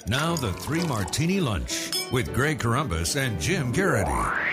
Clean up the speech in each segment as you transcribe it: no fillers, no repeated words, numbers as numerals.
Now the Three Martini Lunch with Greg Corombos and Jim Garrity.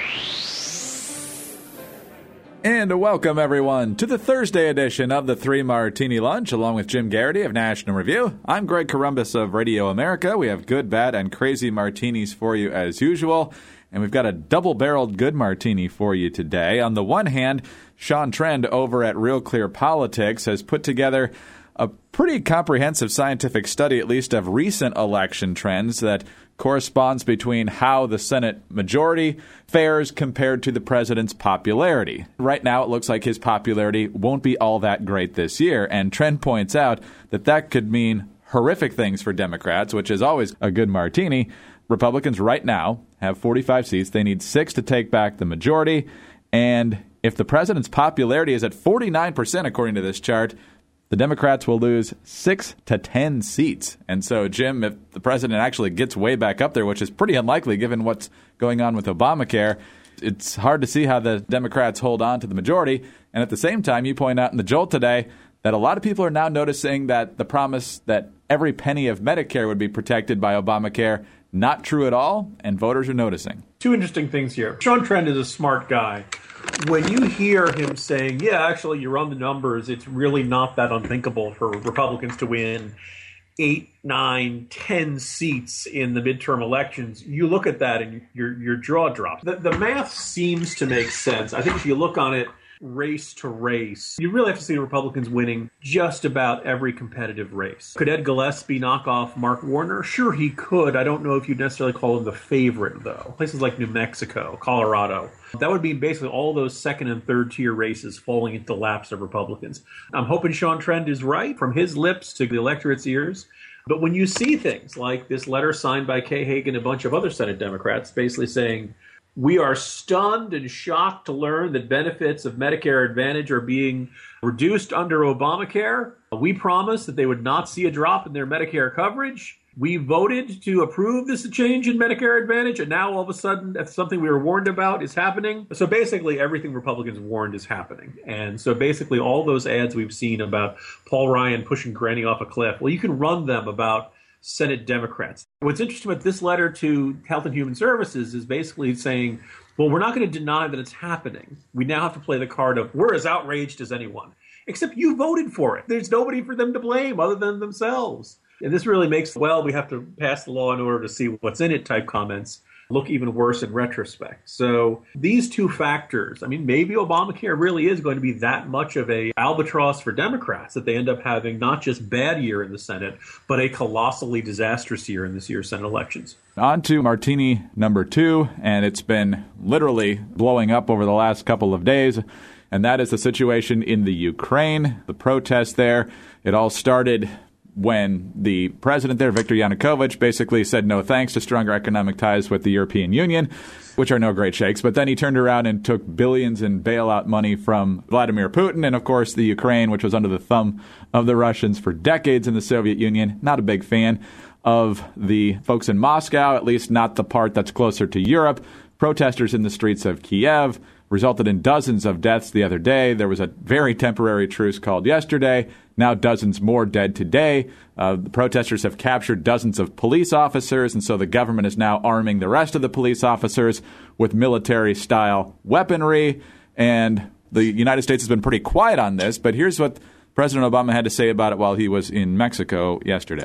And welcome, everyone, to the Thursday edition of the Three Martini Lunch, along with Jim Garrity of National Review. I'm Greg Corombos of Radio America. We have good, bad, and crazy martinis for you as usual. And we've got a double-barreled good martini for you today. On the one hand, Sean Trend over at Real Clear Politics has put together a pretty comprehensive scientific study, at least of recent election trends, that corresponds between how the Senate majority fares compared to the president's popularity. Right now, it looks like his popularity won't be all that great this year, and Trend points out that that could mean horrific things for Democrats, which is always a good martini. Republicans right now have 45 seats. They need 6 to take back the majority, and if the president's popularity is at 49%, according to this chart, the Democrats will lose 6 to 10 seats. And so, Jim, if the president actually gets way back up there, which is pretty unlikely given what's going on with Obamacare, it's hard to see how the Democrats hold on to the majority. And at the same time, you point out in the Jolt today that a lot of people are now noticing that the promise that every penny of Medicare would be protected by Obamacare, not true at all, and voters are noticing. Two interesting things here. Sean Trend is a smart guy. When you hear him saying, yeah, actually, you run the numbers, it's really not that unthinkable for Republicans to win 8, 9, 10 seats in the midterm elections, you look at that and your jaw drops. The math seems to make sense. I think if you look on it race to race, you really have to see the Republicans winning just about every competitive race. Could Ed Gillespie knock off Mark Warner? Sure, he could. I don't know if you'd necessarily call him the favorite, though. Places like New Mexico, Colorado. That would be basically all those second and third tier races falling into the laps of Republicans. I'm hoping Sean Trend is right from his lips to the electorate's ears. But when you see things like this letter signed by Kay Hagan and a bunch of other Senate Democrats basically saying, we are stunned and shocked to learn that benefits of Medicare Advantage are being reduced under Obamacare. We promised that they would not see a drop in their Medicare coverage. We voted to approve this change in Medicare Advantage, and now all of a sudden that's something we were warned about is happening. So basically everything Republicans warned is happening. And so basically all those ads we've seen about Paul Ryan pushing Granny off a cliff, well, you can run them about Senate Democrats. What's interesting about this letter to Health and Human Services is basically saying, well, we're not going to deny that it's happening. We now have to play the card of we're as outraged as anyone, except you voted for it. There's nobody for them to blame other than themselves. And this really makes, well, we have to pass the law in order to see what's in it type comments look even worse in retrospect. So these two factors, I mean, maybe Obamacare really is going to be that much of a albatross for Democrats that they end up having not just bad year in the Senate, but a colossally disastrous year in this year's Senate elections. On to martini number 2, and it's been literally blowing up over the last couple of days, and that is the situation in the Ukraine, the protest there. It all started when the president there, Viktor Yanukovych, basically said no thanks to stronger economic ties with the European Union, which are no great shakes. But then he turned around and took billions in bailout money from Vladimir Putin and, of course, the Ukraine, which was under the thumb of the Russians for decades in the Soviet Union. Not a big fan of the folks in Moscow, at least not the part that's closer to Europe. Protesters in the streets of Kiev resulted in dozens of deaths the other day. There was a very temporary truce called yesterday. Now dozens more dead today. The protesters have captured dozens of police officers, and so the government is now arming the rest of the police officers with military-style weaponry. And the United States has been pretty quiet on this, but here's what President Obama had to say about it while he was in Mexico yesterday.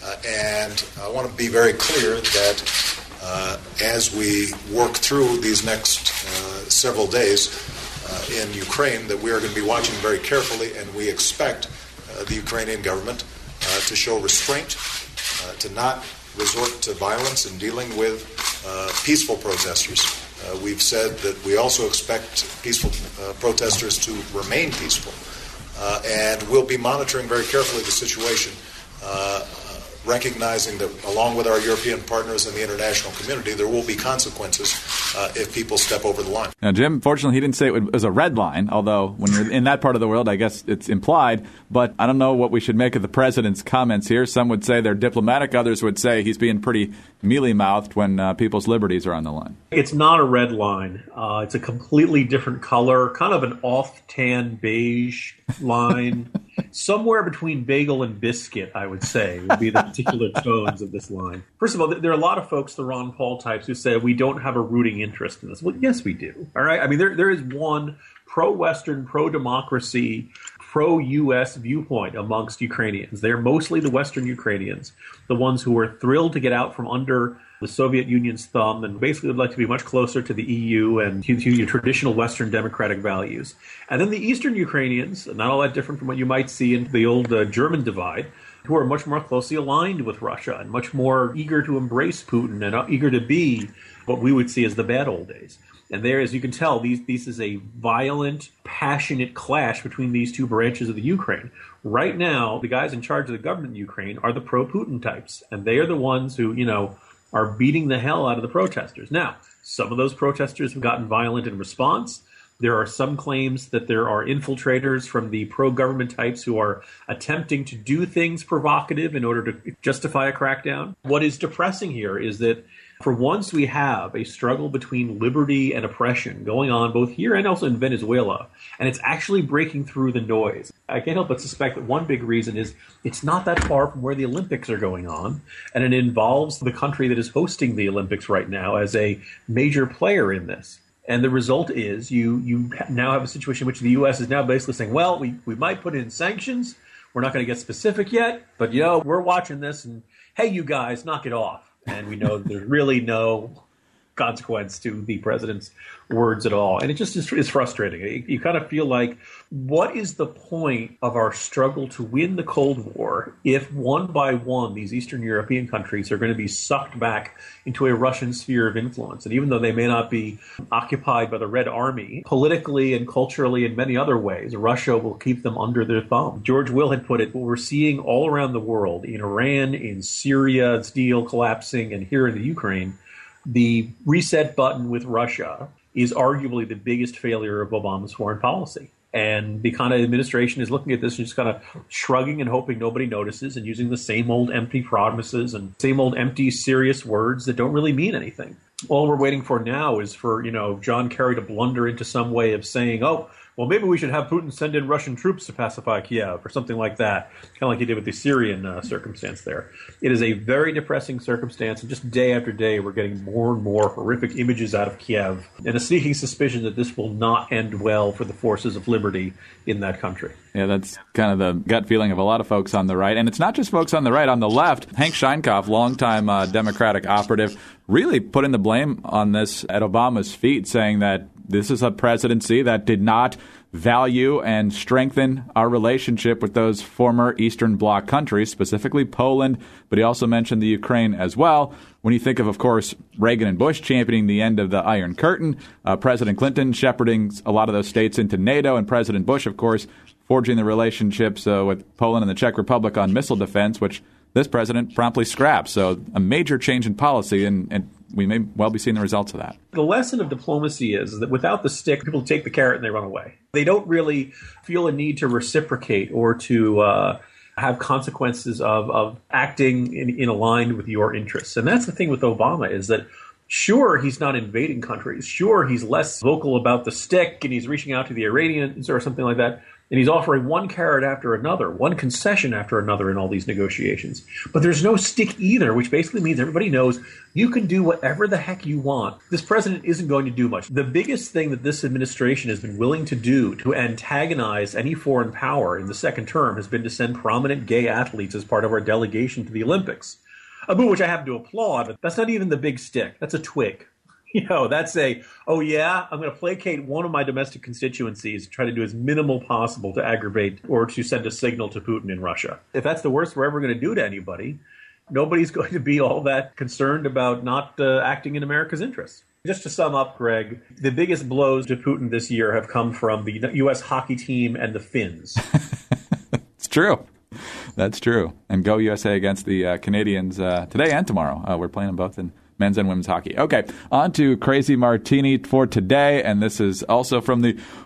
And I want to be very clear that as we work through these next several days in Ukraine, that we are going to be watching very carefully, and we expect the Ukrainian government to show restraint, to not resort to violence in dealing with peaceful protesters. We've said that we also expect peaceful protesters to remain peaceful, and we'll be monitoring very carefully the situation, recognizing that along with our European partners and the international community, there will be consequences if people step over the line. Now, Jim, fortunately, he didn't say it was a red line, although when you're in that part of the world, I guess it's implied. But I don't know what we should make of the president's comments here. Some would say they're diplomatic. Others would say he's being pretty mealy-mouthed when people's liberties are on the line. It's not a red line. It's a completely different color, kind of an off-tan beige line. somewhere between bagel and biscuit, I would say, would be the particular tones of this line. First of all, there are a lot of folks, the Ron Paul types, who say we don't have a rooting interest in this. Well, yes, we do. All right. I mean, there is one pro-Western, pro-democracy, pro-U.S. viewpoint amongst Ukrainians. They're mostly the Western Ukrainians, the ones who are thrilled to get out from under the Soviet Union's thumb and basically would like to be much closer to the EU and to traditional Western democratic values. And then the Eastern Ukrainians, not all that different from what you might see in the old German divide, who are much more closely aligned with Russia and much more eager to embrace Putin and eager to be what we would see as the bad old days. And there, as you can tell, this is a violent, passionate clash between these two branches of the Ukraine. Right now, the guys in charge of the government in Ukraine are the pro-Putin types, and they are the ones who, are beating the hell out of the protesters. Now, some of those protesters have gotten violent in response. There are some claims that there are infiltrators from the pro-government types who are attempting to do things provocative in order to justify a crackdown. What is depressing here is that for once we have a struggle between liberty and oppression going on both here and also in Venezuela, and it's actually breaking through the noise. I can't help but suspect that one big reason is it's not that far from where the Olympics are going on, and it involves the country that is hosting the Olympics right now as a major player in this. And the result is you now have a situation in which the U.S. is now basically saying, well, we might put in sanctions. We're not going to get specific yet, but, we're watching this, and hey, you guys, knock it off. And we know there's really no consequence to the president's words at all. And it just is frustrating. You kind of feel like, what is the point of our struggle to win the Cold War if one by one these Eastern European countries are going to be sucked back into a Russian sphere of influence? And even though they may not be occupied by the Red Army, politically and culturally in many other ways, Russia will keep them under their thumb. George Will had put it, what we're seeing all around the world, in Iran, in Syria's deal collapsing, and here in the Ukraine, the reset button with Russia is arguably the biggest failure of Obama's foreign policy. And the kind of administration is looking at this and just kind of shrugging and hoping nobody notices and using the same old empty promises and same old empty serious words that don't really mean anything. All we're waiting for now is for, John Kerry to blunder into some way of saying, oh, well, maybe we should have Putin send in Russian troops to pacify Kiev or something like that, kind of like he did with the Syrian circumstance there. It is a very depressing circumstance, and just day after day we're getting more and more horrific images out of Kiev, and a sneaking suspicion that this will not end well for the forces of liberty in that country. Yeah, that's kind of the gut feeling of a lot of folks on the right. And it's not just folks on the right. On the left, Hank Scheinkopf, longtime Democratic operative, really putting the blame on this at Obama's feet, saying that this is a presidency that did not value and strengthen our relationship with those former Eastern Bloc countries, specifically Poland, but he also mentioned the Ukraine as well. When you think of course, Reagan and Bush championing the end of the Iron Curtain, President Clinton shepherding a lot of those states into NATO, and President Bush, of course, forging the relationships with Poland and the Czech Republic on missile defense, which this president promptly scrapped. So a major change in policy, and we may well be seeing the results of that. The lesson of diplomacy is that without the stick, people take the carrot and they run away. They don't really feel a need to reciprocate or to have consequences of acting in aligned with your interests. And that's the thing with Obama, is that sure, he's not invading countries. Sure, he's less vocal about the stick and he's reaching out to the Iranians or something like that. And he's offering one carrot after another, one concession after another in all these negotiations. But there's no stick either, which basically means everybody knows you can do whatever the heck you want. This president isn't going to do much. The biggest thing that this administration has been willing to do to antagonize any foreign power in the second term has been to send prominent gay athletes as part of our delegation to the Olympics. A move which I happen to applaud, but that's not even the big stick. That's a twig. That's I'm going to placate one of my domestic constituencies, try to do as minimal possible to aggravate or to send a signal to Putin in Russia. If that's the worst we're ever going to do to anybody, nobody's going to be all that concerned about not acting in America's interests. Just to sum up, Greg, the biggest blows to Putin this year have come from the U.S. hockey team and the Finns. It's true. That's true. And go USA against the Canadians today and tomorrow. We're playing them both in men's and women's hockey. Okay, on to Crazy Martini for today, and this is also from the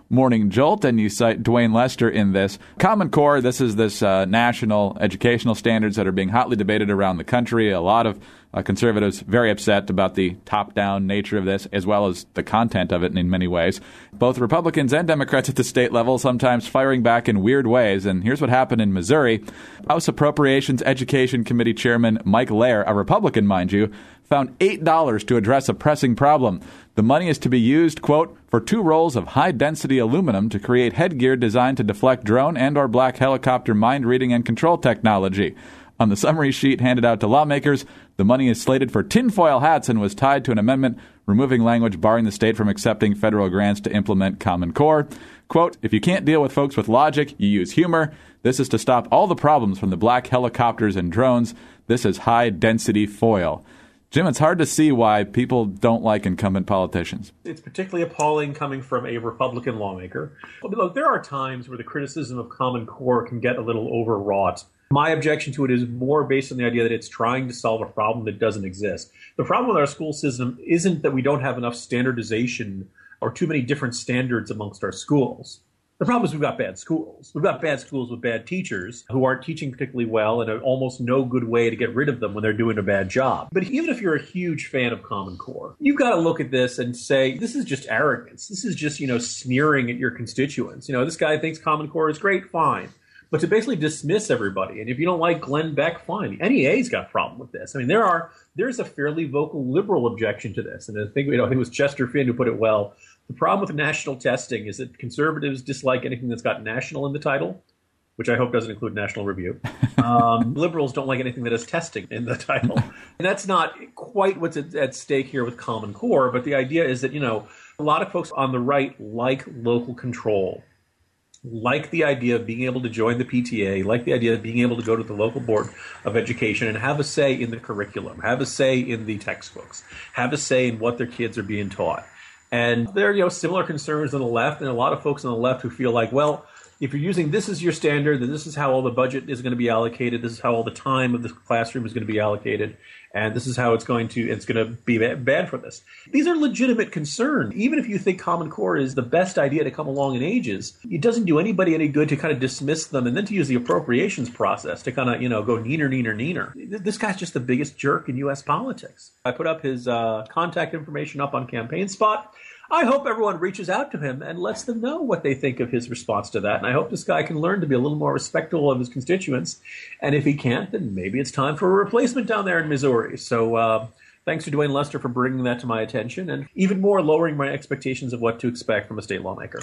Morning Jolt, and you cite Dwayne Lester in this. Common Core, this is national educational standards that are being hotly debated around the country. A lot of conservatives very upset about the top-down nature of this, as well as the content of it in many ways. Both Republicans and Democrats at the state level sometimes firing back in weird ways, and here's what happened in Missouri. House Appropriations Education Committee Chairman Mike Lair, a Republican, mind you, found $8 to address a pressing problem. The money is to be used, quote, for 2 rolls of high-density aluminum to create headgear designed to deflect drone and or black helicopter mind-reading and control technology. On the summary sheet handed out to lawmakers, the money is slated for tinfoil hats and was tied to an amendment removing language barring the state from accepting federal grants to implement Common Core. Quote, if you can't deal with folks with logic, you use humor. This is to stop all the problems from the black helicopters and drones. This is high-density foil. Jim, it's hard to see why people don't like incumbent politicians. It's particularly appalling coming from a Republican lawmaker. But look, there are times where the criticism of Common Core can get a little overwrought. My objection to it is more based on the idea that it's trying to solve a problem that doesn't exist. The problem with our school system isn't that we don't have enough standardization or too many different standards amongst our schools. The problem is we've got bad schools. We've got bad schools with bad teachers who aren't teaching particularly well and almost no good way to get rid of them when they're doing a bad job. But even if you're a huge fan of Common Core, you've got to look at this and say, this is just arrogance. This is just, sneering at your constituents. This guy thinks Common Core is great, fine. But to basically dismiss everybody, and if you don't like Glenn Beck, fine. The NEA's got a problem with this. I mean, there's a fairly vocal liberal objection to this, and I think it was Chester Finn who put it well. The problem with national testing is that conservatives dislike anything that's got national in the title, which I hope doesn't include National Review. Liberals don't like anything that has testing in the title, and that's not quite what's at stake here with Common Core. But the idea is that a lot of folks on the right like local control. Like the idea of being able to join the PTA, like the idea of being able to go to the local board of education and have a say in the curriculum, have a say in the textbooks, have a say in what their kids are being taught. And there are similar concerns on the left, and a lot of folks on the left who feel like, well, if you're using this as your standard, then this is how all the budget is going to be allocated, this is how all the time of the classroom is going to be allocated, and this is how it's going to be bad for this. These are legitimate concerns. Even if you think Common Core is the best idea to come along in ages, it doesn't do anybody any good to kind of dismiss them and then to use the appropriations process to kind of, go neener. This guy's just the biggest jerk in U.S. politics. I put up his contact information up on Campaign Spot. I hope everyone reaches out to him and lets them know what they think of his response to that. And I hope this guy can learn to be a little more respectful of his constituents. And if he can't, then maybe it's time for a replacement down there in Missouri. So thanks to Dwayne Lester for bringing that to my attention and even more lowering my expectations of what to expect from a state lawmaker.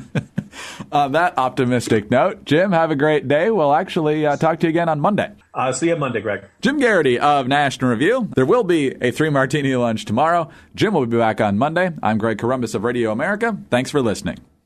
On that optimistic note, Jim, have a great day. We'll actually talk to you again on Monday. See you Monday, Greg. Jim Garrity of National Review. There will be a 3-martini lunch tomorrow. Jim will be back on Monday. I'm Greg Corombos of Radio America. Thanks for listening.